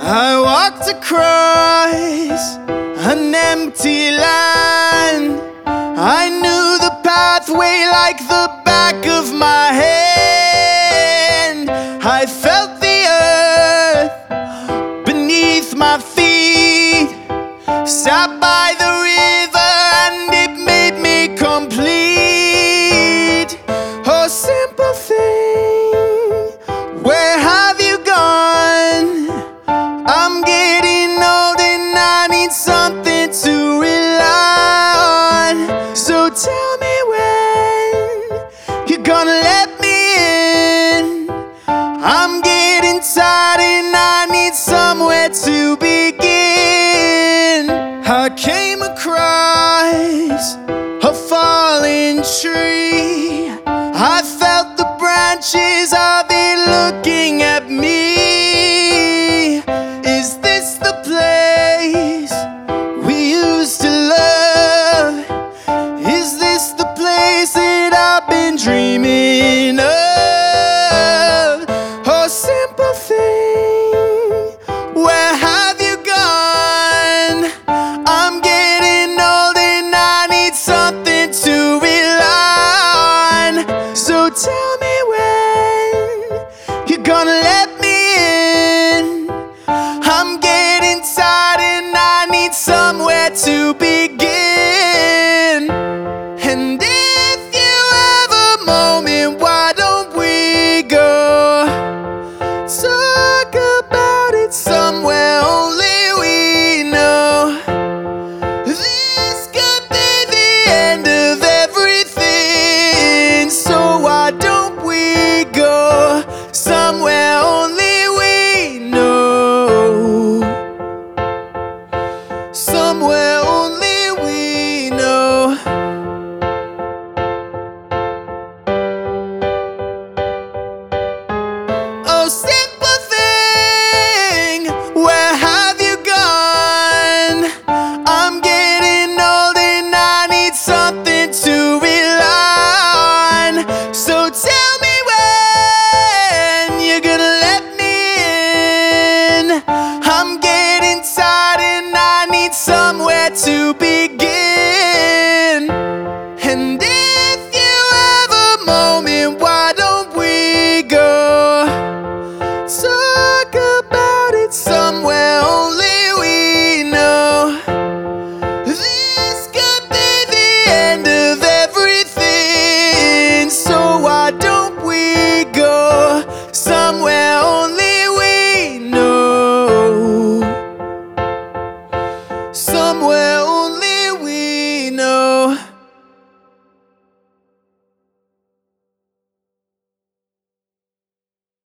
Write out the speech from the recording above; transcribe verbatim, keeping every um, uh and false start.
I walked across an empty land. I knew the pathway like the back of my hand. I felt the earth beneath my feet. Sat by the river and it made me complete. Oh, simple thing, where have you gone? I'm getting old and I need something to rely on. So tell me when you're gonna let me in. I'm getting tired and I need somewhere to begin. I came across a fallen tree. I felt the branches of it looking at me. Is this the place we used to love? Is this the place that I've been dreaming of? Oh, simple thing, where have you gone? I'm getting old and I need something to rely on. So tell me when you're gonna let me in. I'm getting tired and I need somewhere to begin. And if you have a moment, why don't we go talk about it somewhere only we know? This could be the end of everything, so why don't we go somewhere only we know? Somewhere only we know. Oh, simple thing, where have you gone? I'm getting old and I need something to rely on. So tell me when you're gonna let me in. I'm getting tired and I need somewhere to begin. And if you have a moment, why don't we go talk about it somewhere only we know? This could be the end of everything, so why don't we go somewhere only we know? Somewhere